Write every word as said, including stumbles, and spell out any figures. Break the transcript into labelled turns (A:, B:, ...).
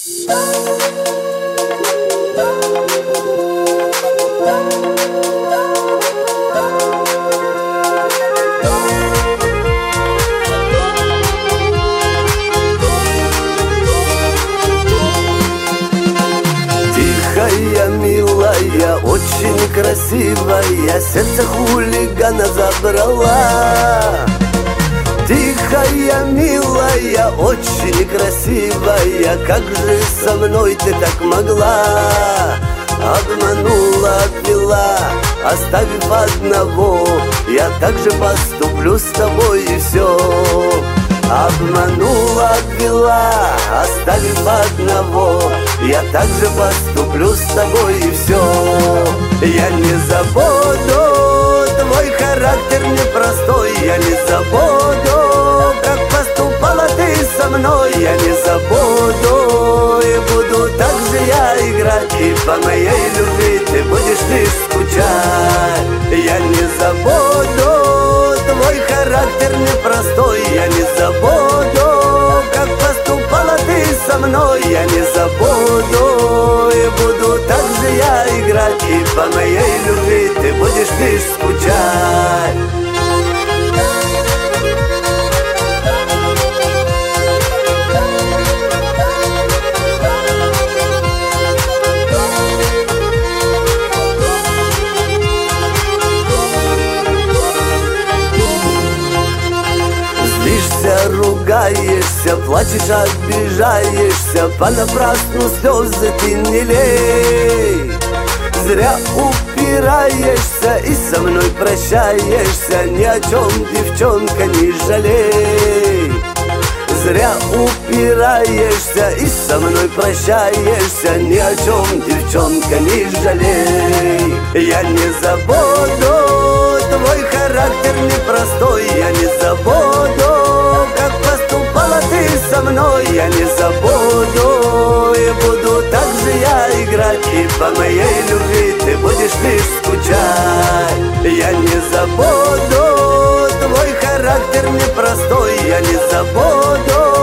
A: Тихая, милая, очень красивая, сердце хулигана забрала. Тихая, милая, очень красивая, как же со мной ты так могла? Обманула, обвела, оставив одного, я так же поступлю с тобой и все. Обманула, обвела, оставив одного, я так же поступлю с тобой и все. Я не забуду твой характер непростой, я не забуду, как поступала ты со мной, я не забуду, и буду так же я играть, и по моей любви ты будешь лишь скучать. Я не забуду твой характер непростой, я не забуду, как поступала ты со мной, я не забуду, и буду так же я играть, и по моей любви ты будешь лишь скучать. Ругаешься, плачешь, обижаешься, понапрасну слезы ты не лей. Зря упираешься и со мной прощаешься, ни о чем, девчонка, не жалей. Зря упираешься и со мной прощаешься, ни о чем, девчонка, не жалей. Я не забуду твой характер непростой, я не забуду, как поступала ты со мной, я не забуду, и буду так же я играть, и по моей любви ты будешь лишь скучать. Я не забуду твой характер непростой, я не забуду,